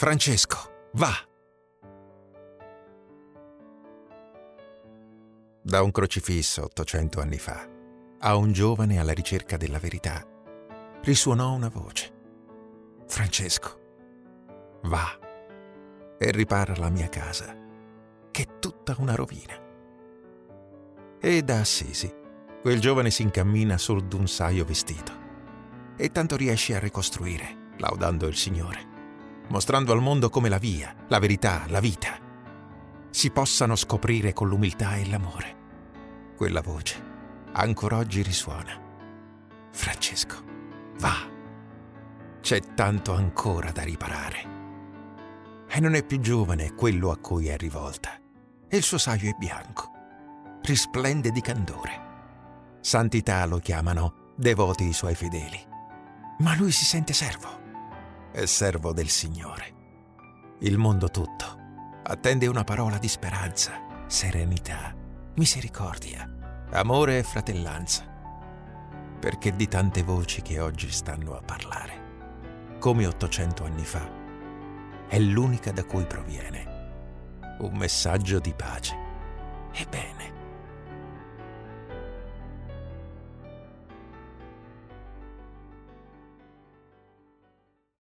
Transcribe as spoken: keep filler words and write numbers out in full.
Francesco, va! Da un crocifisso ottocento anni fa, a un giovane alla ricerca della verità, risuonò una voce. Francesco, va e ripara la mia casa, che è tutta una rovina. E da Assisi, quel giovane si incammina sul d'un saio vestito, e tanto riesce a ricostruire, laudando il Signore, mostrando al mondo come la via, la verità, la vita si possano scoprire con l'umiltà e l'amore. Quella voce ancora oggi risuona. Francesco, va! C'è tanto ancora da riparare. E non è più giovane quello a cui è rivolta, e il suo saio è bianco, risplende di candore. Santità lo chiamano devoti i suoi fedeli, ma lui si sente servo, è servo del Signore. Il mondo tutto attende una parola di speranza, serenità, misericordia, amore e fratellanza, perché di tante voci che oggi stanno a parlare, come ottocento anni fa, è l'unica da cui proviene un messaggio di pace e bene.